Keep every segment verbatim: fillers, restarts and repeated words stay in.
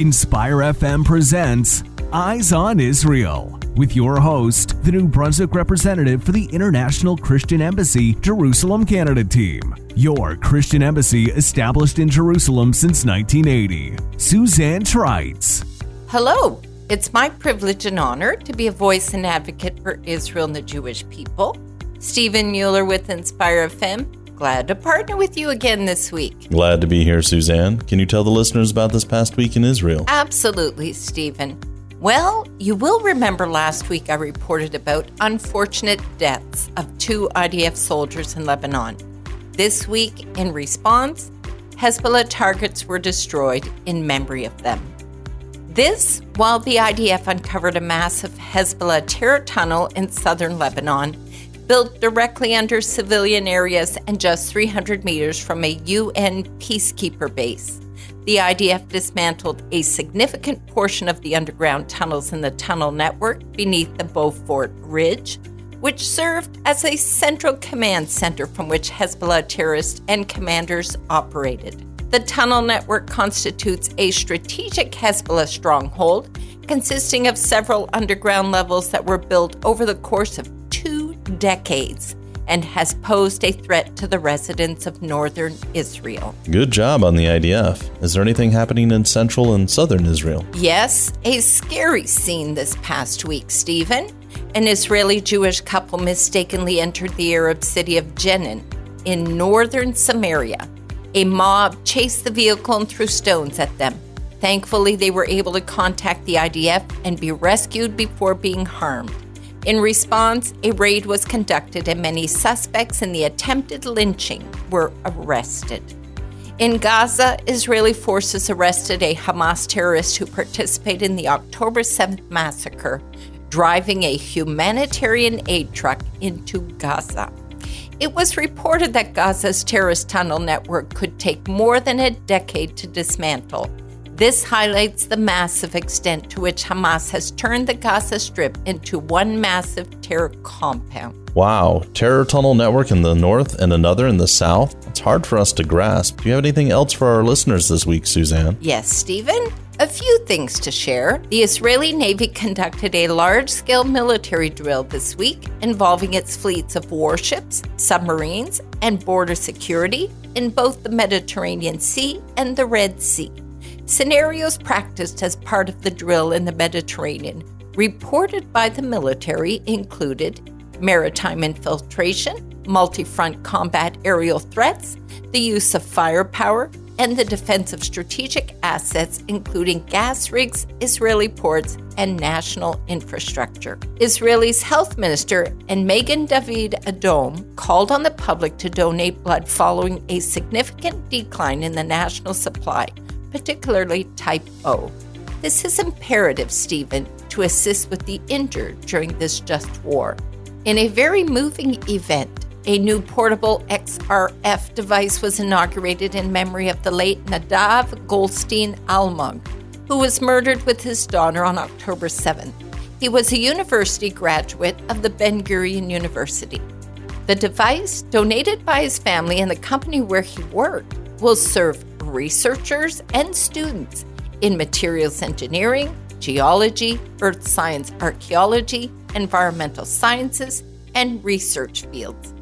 Inspire F M presents Eyes on Israel with your host, the New Brunswick representative for the International Christian Embassy Jerusalem Canada team. Your Christian embassy established in Jerusalem since nineteen eighty. Suzanne Trites. Hello. It's my privilege and honor to be a voice and advocate for Israel and the Jewish people. Stephen Mueller with Inspire F M. Glad to partner with you again this week. Glad to be here, Suzanne. Can you tell the listeners about this past week in Israel? Absolutely, Stephen. Well, you will remember last week I reported about unfortunate deaths of two I D F soldiers in Lebanon. This week, in response, Hezbollah targets were destroyed in memory of them. This, while the I D F uncovered a massive Hezbollah terror tunnel in southern Lebanon, built directly under civilian areas and just three hundred meters from a U N peacekeeper base. The I D F dismantled a significant portion of the underground tunnels in the tunnel network beneath the Beaufort Ridge, which served as a central command center from which Hezbollah terrorists and commanders operated. The tunnel network constitutes a strategic Hezbollah stronghold consisting of several underground levels that were built over the course of two decades and has posed a threat to the residents of northern Israel. Good job on the I D F. Is there anything happening in central and southern Israel? Yes, a scary scene this past week, Stephen. An Israeli-Jewish couple mistakenly entered the Arab city of Jenin in northern Samaria. A mob chased the vehicle and threw stones at them. Thankfully, they were able to contact the I D F and be rescued before being harmed. In response, a raid was conducted and many suspects in the attempted lynching were arrested. In Gaza, Israeli forces arrested a Hamas terrorist who participated in the October seventh massacre, driving a humanitarian aid truck into Gaza. It was reported that Gaza's terrorist tunnel network could take more than a decade to dismantle. This highlights the massive extent to which Hamas has turned the Gaza Strip into one massive terror compound. Wow, terror tunnel network in the north and another in the south? It's hard for us to grasp. Do you have anything else for our listeners this week, Suzanne? Yes, Stephen. A few things to share. The Israeli Navy conducted a large-scale military drill this week involving its fleets of warships, submarines, and border security in both the Mediterranean Sea and the Red Sea. Scenarios practiced as part of the drill in the Mediterranean, reported by the military, included maritime infiltration, multi-front combat aerial threats, the use of firepower, and the defense of strategic assets, including gas rigs, Israeli ports, and national infrastructure. Israel's health minister and Magen David Adom called on the public to donate blood following a significant decline in the national supply, particularly type O. This is imperative, Stephen, to assist with the injured during this just war. In a very moving event, a new portable X R F device was inaugurated in memory of the late Nadav Goldstein Almog, who was murdered with his daughter on October seventh. He was a university graduate of the Ben Gurion University. The device, donated by his family and the company where he worked, will serve researchers and students in materials engineering, geology, earth science, archaeology, environmental sciences, and research fields.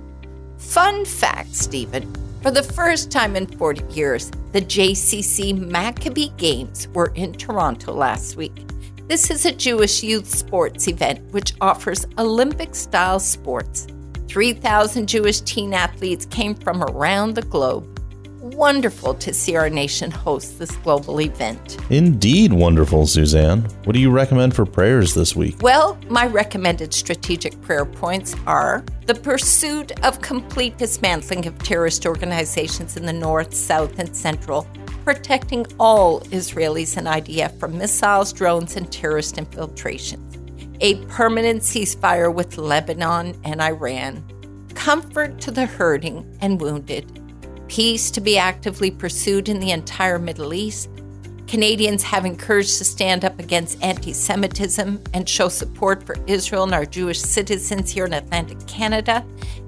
Fun fact, Stephen, for the first time in forty years, the J C C Maccabee Games were in Toronto last week. This is a Jewish youth sports event which offers Olympic-style sports. three thousand Jewish teen athletes came from around the globe. Wonderful to see our nation host this global event. Indeed wonderful, Suzanne. What do you recommend for prayers this week? Well, my recommended strategic prayer points are the pursuit of complete dismantling of terrorist organizations in the north, south, and central, protecting all Israelis and I D F from missiles, drones, and terrorist infiltrations. A permanent ceasefire with Lebanon and Iran. Comfort to the hurting and wounded. Peace to be actively pursued in the entire Middle East. Canadians having courage to stand up against anti-Semitism and show support for Israel and our Jewish citizens here in Atlantic Canada.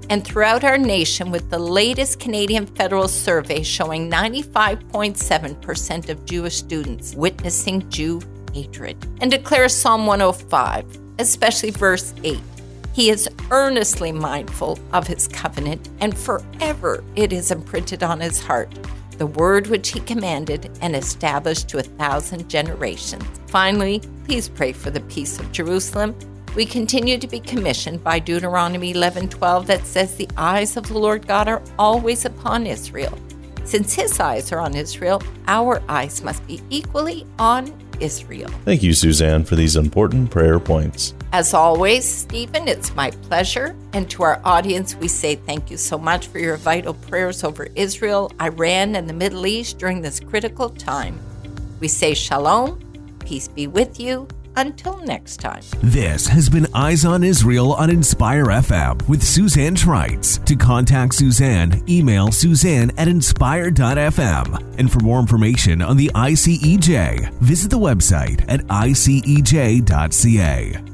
and throughout our nation with the latest Canadian federal survey showing ninety-five point seven percent of Jewish students witnessing Jew hatred. And declare Psalm one oh five, especially verse eight. He is earnestly mindful of his covenant, and forever it is imprinted on his heart, the word which he commanded and established to a thousand generations. Finally, please pray for the peace of Jerusalem. We continue to be commissioned by Deuteronomy eleven twelve that says the eyes of the Lord God are always upon Israel. Since his eyes are on Israel, our eyes must be equally on Israel. Thank you, Suzanne, for these important prayer points. As always, Stephen, it's my pleasure. And to our audience, we say thank you so much for your vital prayers over Israel, Iran, and the Middle East during this critical time. We say shalom, peace be with you. Until next time. This has been Eyes on Israel on Inspire F M with Suzanne Schreitz. To contact Suzanne, email Suzanne at inspire dot f m. And for more information on the I C E J, visit the website at I C E J dot C A.